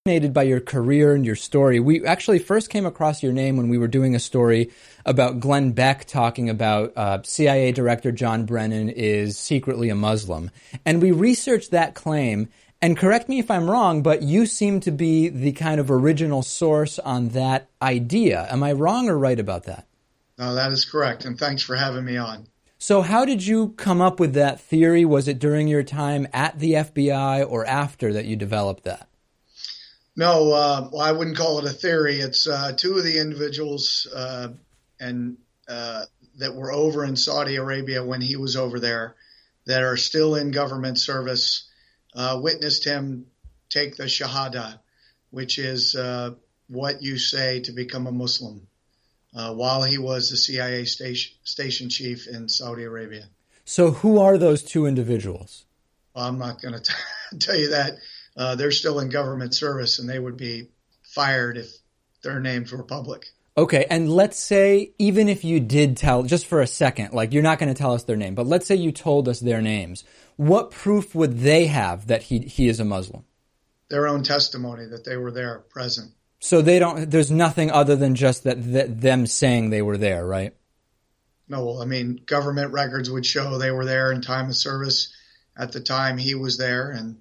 Fascinated by your career and your story. We actually first came across your name when we were doing a story about Glenn Beck talking about CIA Director John Brennan is secretly a Muslim. And we researched that claim, and correct me if I'm wrong, but you seem to be the kind of original source on that idea. Am I wrong or right about that? No, that is correct, and thanks for having me on. So how did you come up with that theory? Was it during your time at the FBI or after that you developed that? No, well, I wouldn't call it a theory. It's two of the individuals that were over in Saudi Arabia when he was over there that are still in government service witnessed him take the Shahada, which is what you say to become a Muslim, while he was the CIA station chief in Saudi Arabia. So who are those two individuals? Well, I'm not going to tell you that. They're still in government service, and they would be fired if their names were public. Okay, and let's say, even if you did tell, just for a second, like you're not going to tell us their name, but let's say you told us their names. What proof would they have that he is a Muslim? Their own testimony that they were there, present. So there's nothing other than just that them saying they were there, right? No, well, I mean, government records would show they were there in time of service at the time he was there, and